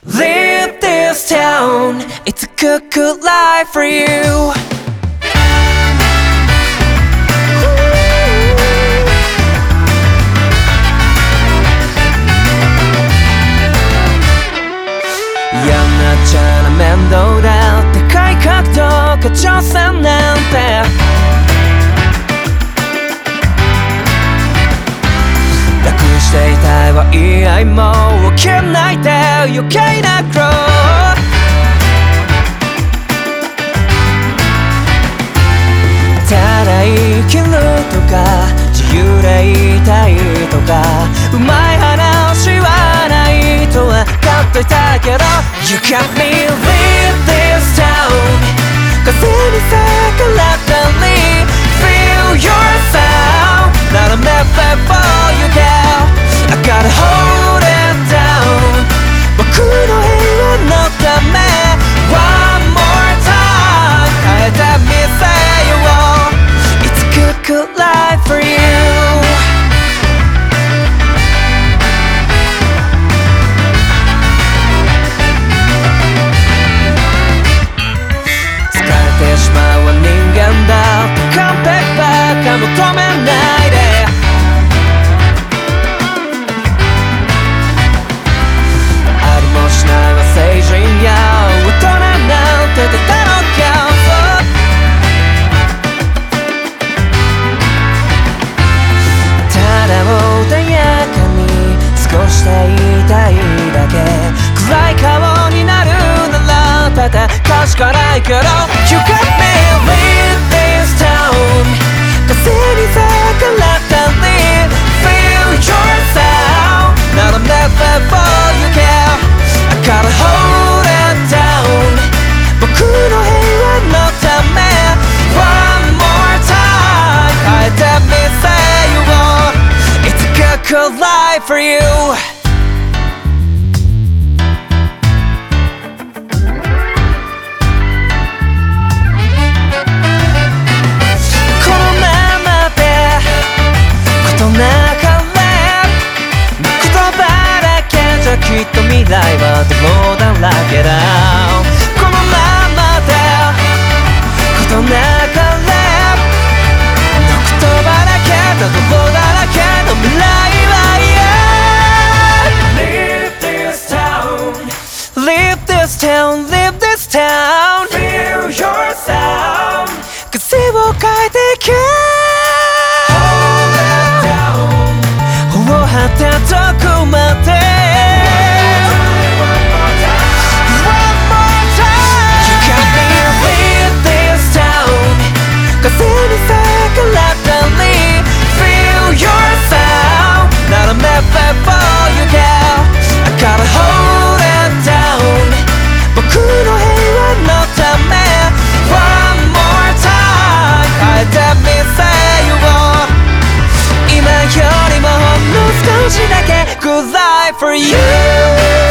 Leave this town, it's a good life for you.嫌になっちゃな面倒だって改革とか挑戦なんて楽していたいはいい愛も起きないで余計な苦労ただ生きるとか自由でいたいとかうまい話はないとは分かってたけど You got me leave this town 風に逆らったり Feel your sound Not a method for you girl I gotta hold it down 僕の平和のため One more time 変えてみせよう It's a good life for youしまうは人間だって完璧ばっか求めないでありもしないは成人や大人なんてただのギャンプただ穏やかに過ごしていたいだけ暗い顔になるならただ確かないけど You got me leave this town 風に逆らったり Feel your sound Not a method for you girl I gotta hold it down 僕の平和のため One more time 変えてみせよう It's a good life for youきっと未来は泥だらけだこのままで事なかれ言葉だけだ泥だらけの未来は Leave this town Leave this town Leave this town Feel your sound 風を変えてけ Hold it down を果てどこまで風に逆らったり Feel your sound Not a method for you girl I gotta hold it down 僕の平和のため One more time 変えてみせよう今よりもほんの少しだけ Good life for you